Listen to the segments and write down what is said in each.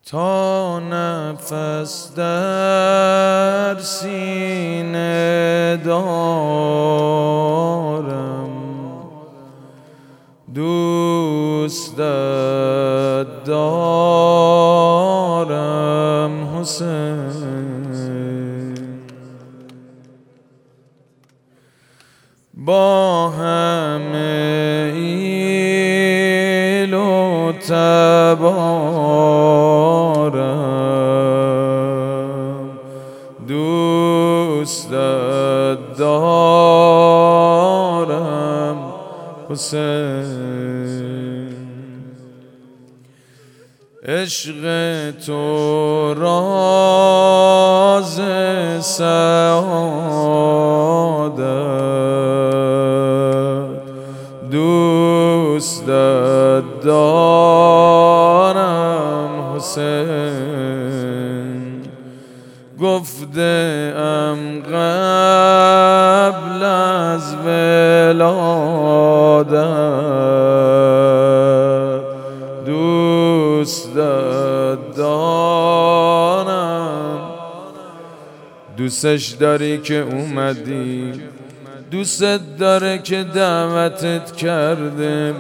تا نفس در سینه دارم دوست دارم حسین، با همه ایل و تبارم دوست دارم حسین. عشق تو راز سعادت دوست دارم حسین. گفته ام قبل از ولادت دوست دارم. دوستش داری که اومدی، دوست داره که دعوتت کردم.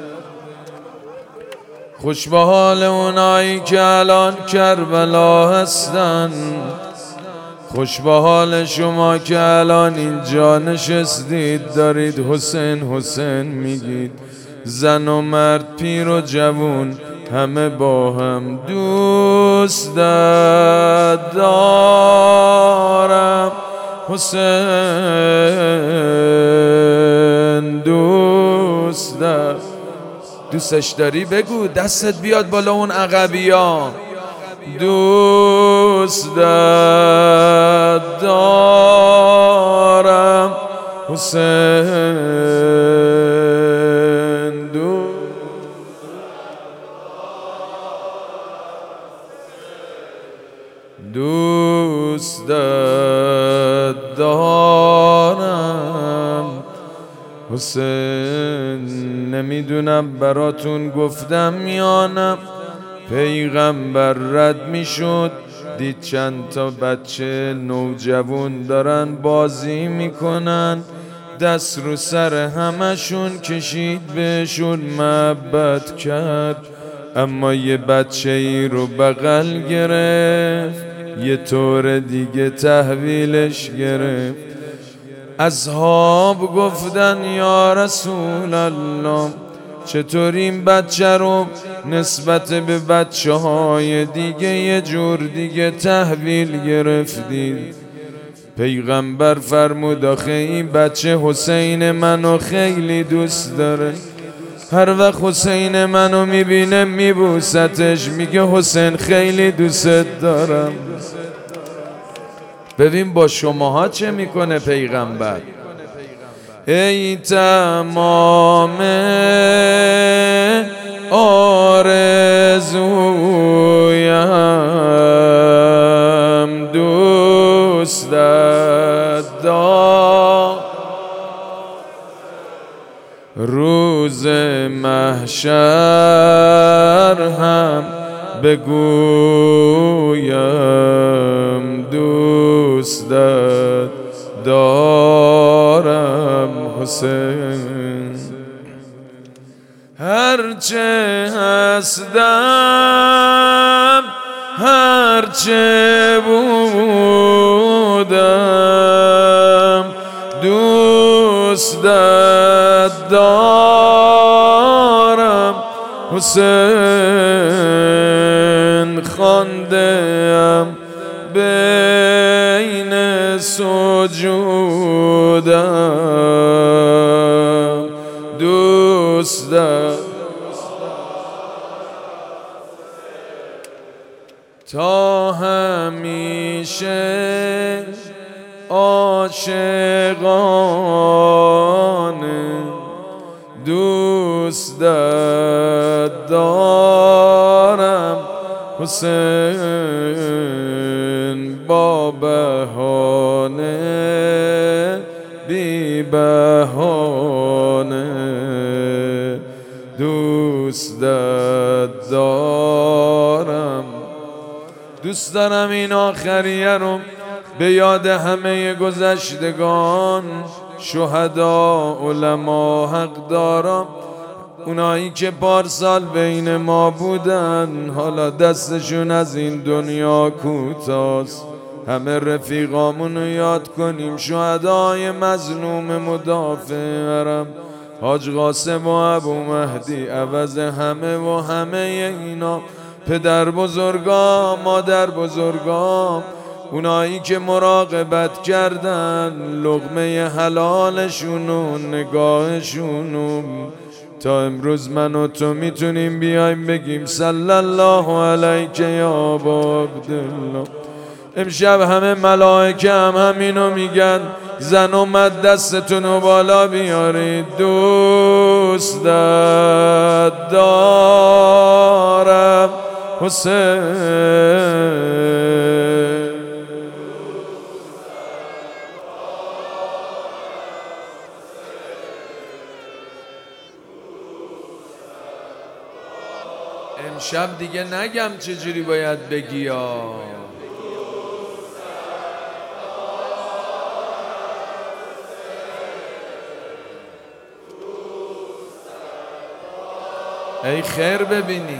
خوش به حال اونایی که الان کربلا هستن، خوش به حال شما که الان اینجا نشستید دارید حسین حسین میگید. زن و مرد پیر و جوون همه با هم دوست دارم حسین دوست دارم. دوستش داری بگو، دستت بیاد بالا اون عقبیا. دوست دارم حسین دوست دارم حسین. نمیدونم براتون گفتم یا نه، پیغمبر رد میشد دید چند تا بچه نوجوان دارن بازی میکنن، دست رو سر همشون کشید بهشون محبت کرد. اما یه بچه ای رو بغل گرفت یه طور دیگه تحویلش گرفت. اصحاب گفتن یا رسول الله چطور این بچه رو نسبت به بچه های دیگه یه جور دیگه تحویل گرفتید؟ پیغمبر فرمود آخه این بچه حسین منو خیلی دوست داره، هر وقت حسین منو میبینه میبوستش، میگه حسین خیلی دوست دارم. ببین با شماها چه میکنه پیغمبر. ای تمام آرزویم دوست دارم، روز محشر هم بگویم دوست دارم حسین. هرچه هستم هرچه بودم دوست دارم حسین. خواندم بین سجودم دوست دارم. تا همیشه عاشقانه دوست دارم حسین. با بهانه بی بهانه دوست دارم دوست دارم این آخریه رو به یاد همه گذشتگان، شهدا، علما، حقداران، اونایی که پارسال بین ما بودن حالا دستشون از این دنیا کوتاست. همه رفیقامونو یاد کنیم، شهدای مظلوم مدافع حرم، حاج قاسم و ابو مهدی، عوض همه و همه اینا، پدر بزرگام، مادر بزرگام، اونایی که مراقبت کردن لقمه حلالشون و نگاهشونو. تا امروز من و تو میتونیم بیایم بگیم صلی الله علیک یا ابا عبدالله. امشب همه ملائکه هم همینو میگن. زن اومد دستتونو بالا بیارید، دوست دارم حسین. امشب دیگه نگم چجوری باید بگی ها. ای خیر ببینی،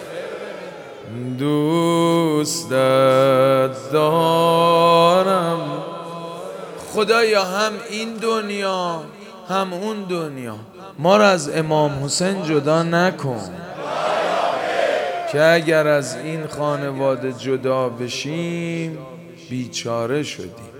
دوستت دارم خدایا، هم این دنیا هم اون دنیا، ما را از امام حسین جدا نکن که اگر از این خانواده جدا بشیم بیچاره شدیم.